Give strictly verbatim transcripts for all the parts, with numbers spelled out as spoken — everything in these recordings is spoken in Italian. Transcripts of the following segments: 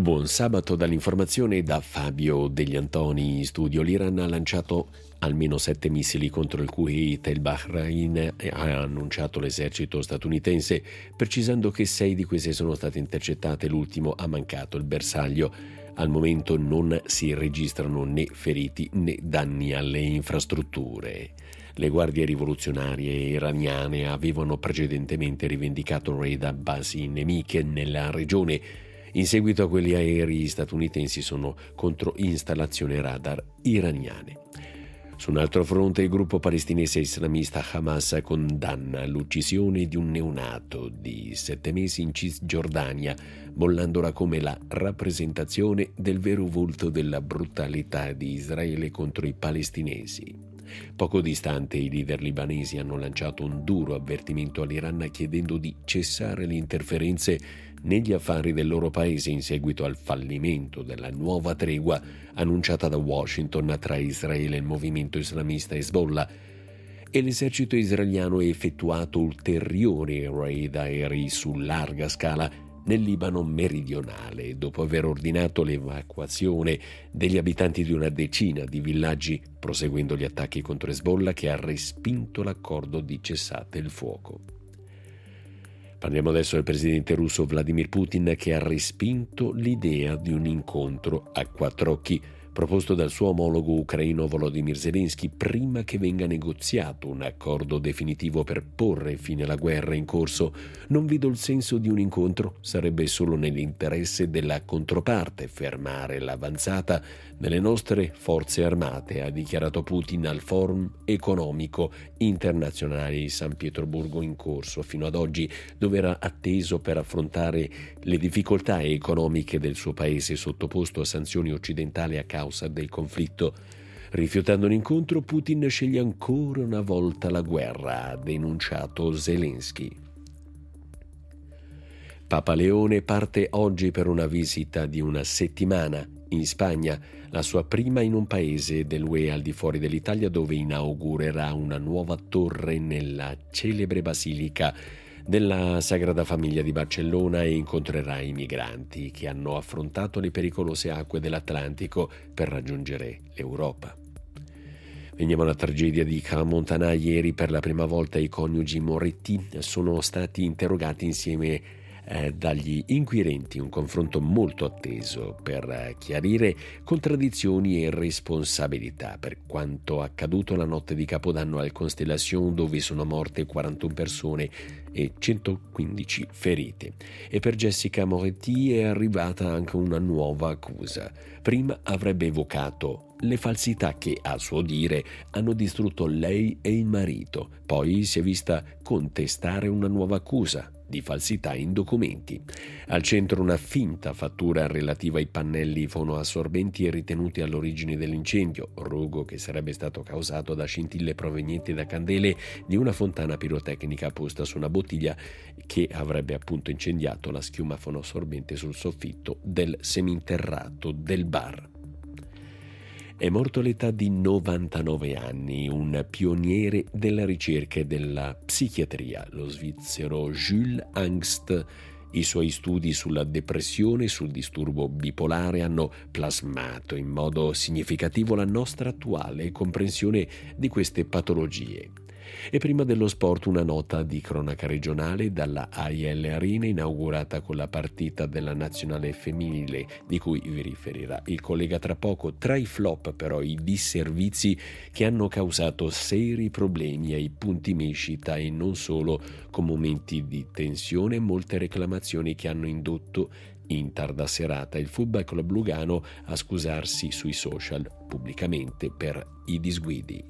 Buon sabato dall'informazione da Fabio Degli Antoni in studio. L'Iran ha lanciato almeno sette missili contro il Kuwait e il Bahrain, ha annunciato l'esercito statunitense, precisando che sei di queste sono state intercettate, l'ultimo ha mancato il bersaglio. Al momento non si registrano né feriti né danni alle infrastrutture. Le guardie rivoluzionarie iraniane avevano precedentemente rivendicato raid a basi nemiche nella regione. In seguito a quelli aerei statunitensi sono contro installazioni radar iraniane. Su un altro fronte, il gruppo palestinese islamista Hamas condanna l'uccisione di un neonato di sette mesi in Cisgiordania, bollandola come la rappresentazione del vero volto della brutalità di Israele contro i palestinesi. Poco distante, i leader libanesi hanno lanciato un duro avvertimento all'Iran chiedendo di cessare le interferenze negli affari del loro paese in seguito al fallimento della nuova tregua annunciata da Washington tra Israele e il movimento islamista Hezbollah, e l'esercito israeliano ha effettuato ulteriori raid aerei su larga scala nel Libano meridionale, dopo aver ordinato l'evacuazione degli abitanti di una decina di villaggi, proseguendo gli attacchi contro Hezbollah, che ha respinto l'accordo di cessate il fuoco. Parliamo adesso del presidente russo Vladimir Putin, che ha respinto l'idea di un incontro a quattro occhi proposto dal suo omologo ucraino Volodymyr Zelensky prima che venga negoziato un accordo definitivo per porre fine alla guerra in corso. Non vedo il senso di un incontro, sarebbe solo nell'interesse della controparte fermare l'avanzata delle nostre forze armate, ha dichiarato Putin al Forum economico internazionale di San Pietroburgo in corso fino ad oggi, dove era atteso per affrontare le difficoltà economiche del suo paese sottoposto a sanzioni occidentali a causa del conflitto. Rifiutando l'incontro, Putin sceglie ancora una volta la guerra, ha denunciato Zelensky. Papa Leone parte oggi per una visita di una settimana in Spagna, la sua prima in un paese dell'U E al di fuori dell'Italia, dove inaugurerà una nuova torre nella celebre basilica della Sagrada Famiglia di Barcellona e incontrerà i migranti che hanno affrontato le pericolose acque dell'Atlantico per raggiungere l'Europa. Veniamo alla tragedia di Crans-Montana. Ieri per la prima volta i coniugi Moretti sono stati interrogati insieme eh, dagli inquirenti, un confronto molto atteso per eh, chiarire contraddizioni e responsabilità per quanto accaduto la notte di Capodanno al Constellation, dove sono morte quarantuno persone e centoquindici ferite. E per Jessica Moretti è arrivata anche una nuova accusa. Prima avrebbe evocato le falsità che, a suo dire, hanno distrutto lei e il marito. Poi si è vista contestare una nuova accusa di falsità in documenti. Al centro una finta fattura relativa ai pannelli fonoassorbenti e ritenuti all'origine dell'incendio, rogo che sarebbe stato causato da scintille provenienti da candele di una fontana pirotecnica posta su una bottiglia che avrebbe appunto incendiato la schiuma fonoassorbente sul soffitto del seminterrato del bar. È morto all'età di novantanove anni un pioniere della ricerca e della psichiatria, lo svizzero Jules Angst. I suoi studi sulla depressione e sul disturbo bipolare hanno plasmato in modo significativo la nostra attuale comprensione di queste patologie. E prima dello sport una nota di cronaca regionale dalla A I L Arena, inaugurata con la partita della nazionale femminile, di cui vi riferirà il collega tra poco. Tra i flop però i disservizi che hanno causato seri problemi ai punti mescita e non solo, con momenti di tensione e molte reclamazioni che hanno indotto in tarda serata il Football Club Lugano a scusarsi sui social pubblicamente per i disguidi.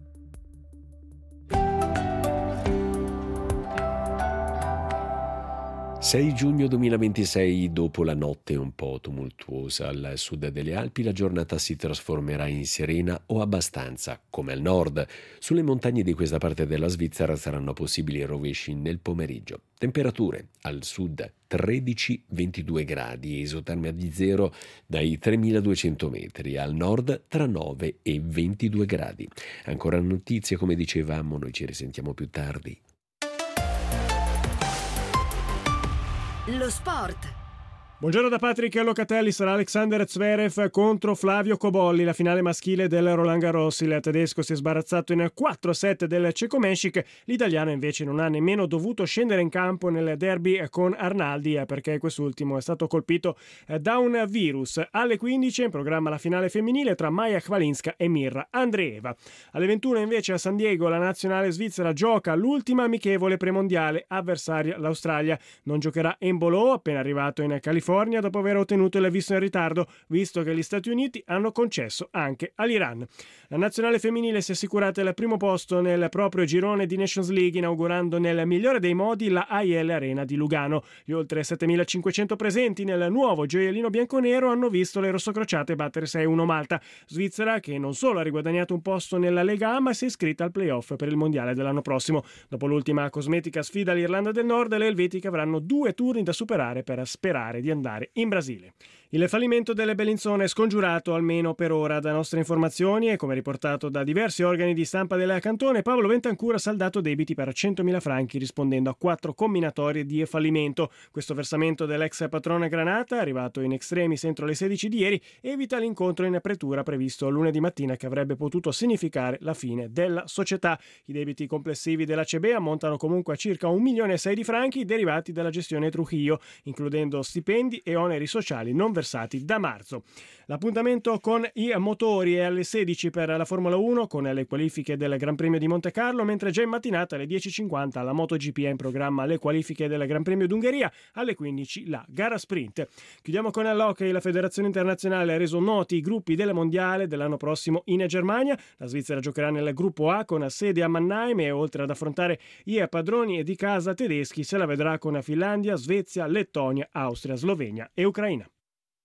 sei giugno duemilaventisei, dopo la notte un po' tumultuosa al sud delle Alpi, la giornata si trasformerà in serena o abbastanza, come al nord. Sulle montagne di questa parte della Svizzera saranno possibili rovesci nel pomeriggio. Temperature al sud tredici ventidue gradi, esotermia di zero dai tremiladuecento metri, al nord tra nove e ventidue gradi. Ancora notizie, come dicevamo, noi ci risentiamo più tardi. Lo sport Buongiorno da Patrick Locatelli. Sarà Alexander Zverev contro Flavio Cobolli, la finale maschile del Roland Garros. Il tedesco si è sbarazzato in quattro set del Cecomescic. L'italiano invece non ha nemmeno dovuto scendere in campo nel derby con Arnaldi perché quest'ultimo è stato colpito da un virus. Alle quindici in programma la finale femminile tra Maja Chwalinska e Mirra Andreeva. Alle ventuno invece a San Diego la nazionale svizzera gioca l'ultima amichevole premondiale, avversaria l'Australia. Non giocherà Embolo, appena arrivato in California dopo aver ottenuto il visto in ritardo, visto che gli Stati Uniti hanno concesso anche all'Iran. La nazionale femminile si è assicurata il primo posto nel proprio girone di Nations League, inaugurando nel migliore dei modi la A I L Arena di Lugano. Gli oltre settemilacinquecento presenti nel nuovo gioiellino bianconero hanno visto le rossocrociate battere sei a uno Malta, Svizzera che non solo ha riguadagnato un posto nella Lega A ma si è iscritta al playoff per il mondiale dell'anno prossimo. Dopo l'ultima cosmetica sfida all'Irlanda del Nord, le elvetiche avranno due turni da superare per sperare di andare in Brasile. Il fallimento delle Bellinzone è scongiurato almeno per ora. Da nostre informazioni e come riportato da diversi organi di stampa del cantone, Paolo Bentancur ha saldato debiti per centomila franchi rispondendo a quattro comminatorie di fallimento. Questo versamento dell'ex patrone Granata, arrivato in extremis entro le sedici di ieri, evita l'incontro in pretura previsto lunedì mattina che avrebbe potuto significare la fine della società. I debiti complessivi della C B ammontano comunque a circa un milione e sei di franchi derivati dalla gestione Trujillo, includendo stipendi e oneri sociali non versati da marzo. L'appuntamento con i motori è alle sedici per la Formula uno con le qualifiche del Gran Premio di Monte Carlo, mentre già in mattinata alle dieci e cinquanta la MotoGP è in programma le qualifiche del Gran Premio d'Ungheria, alle quindici la gara sprint. Chiudiamo con l'hockey. La Federazione Internazionale ha reso noti i gruppi del Mondiale dell'anno prossimo in Germania. La Svizzera giocherà nel gruppo A con sede a Mannheim e oltre ad affrontare i padroni di casa tedeschi se la vedrà con Finlandia, Svezia, Lettonia, Austria, Slovenia e Ucraina.